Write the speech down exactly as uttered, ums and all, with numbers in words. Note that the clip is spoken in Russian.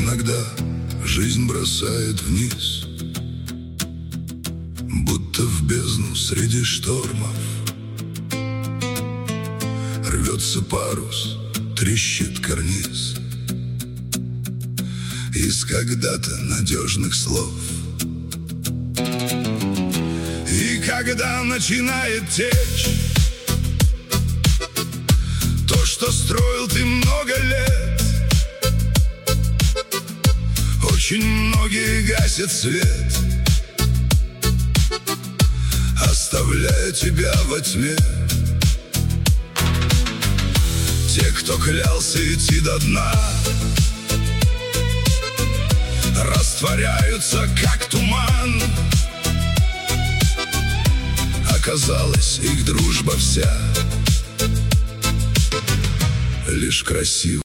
иногда жизнь бросает вниз, будто в бездну среди штормов. Рвется парус, трещит карниз из когда-то надежных слов. И когда начинает течь то, что строил ты много лет, очень многие гасят свет, оставляя тебя во тьме. Те, кто клялся идти до дна, растворяются, как туман. Оказалось, их дружба вся лишь красива.